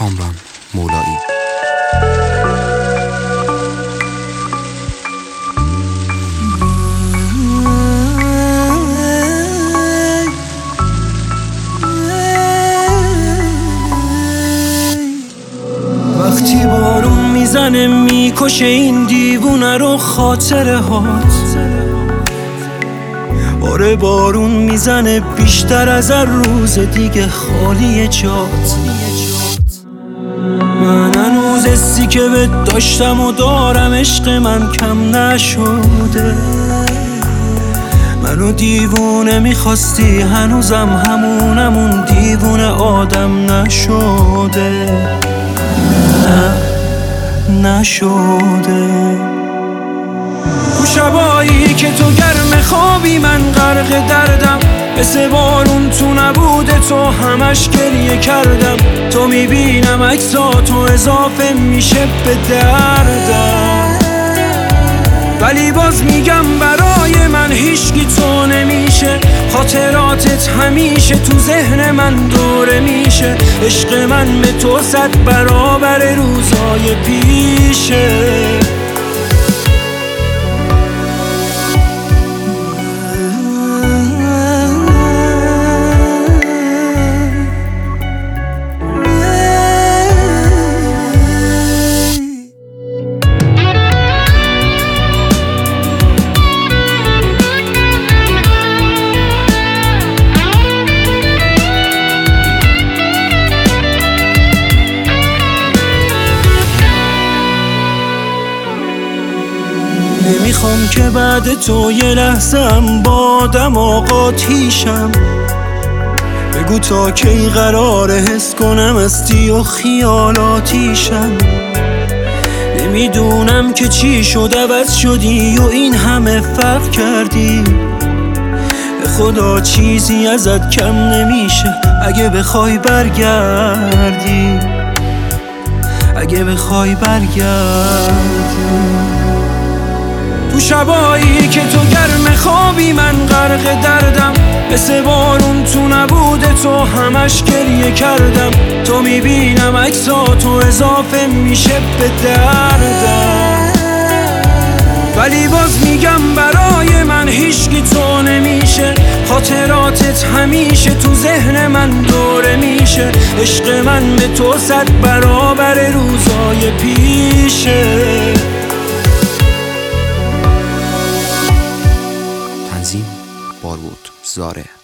کامران مولایی. وقتی بارون میزنه میکشه این دیوونه رو خاطره هات. آره بارون میزنه بیشتر از هر روز دیگه خالی جات. من هنوز حسی که بهت داشتم و دارم عشق من کم نشده. منو دیوونه میخواستی هنوزم همونمون دیوونه آدم نشده. نشده. تو شبایی که تو گرم خوابی من غرق دردم، مثل بارون تو نبوده تو همش گریه کردم. تو میبینم عکساتو اضافه میشه به دردم، ولی باز میگم برای من هیچکی تو نمیشه. خاطراتت همیشه تو ذهن من دوره میشه. عشق من به تو 100 برابر روزای پیشه. نمیخوام که بعد تو یه لحظه هم با دم آقاتیشم. بگو تا کی قراره حس کنم استی و خیالاتیشم. نمیدونم که چی شد عوض شدی و این همه فرق کردی. به خدا چیزی ازت کم نمیشه اگه بخوای برگردی. اگه بخوای برگردی. تو شبایی که تو گرم خوابی من غرق دردم، مثل بارون تو نبوده تو همش گریه کردم. تو میبینم عکساتو اضافه میشه به دردم، ولی باز میگم برای من هیچکی تو nemiشه. خاطراتت همیشه تو ذهن من دوره میشه. عشق من به تو 100 برابر روزای پیشه. تنظیم بارود زاره.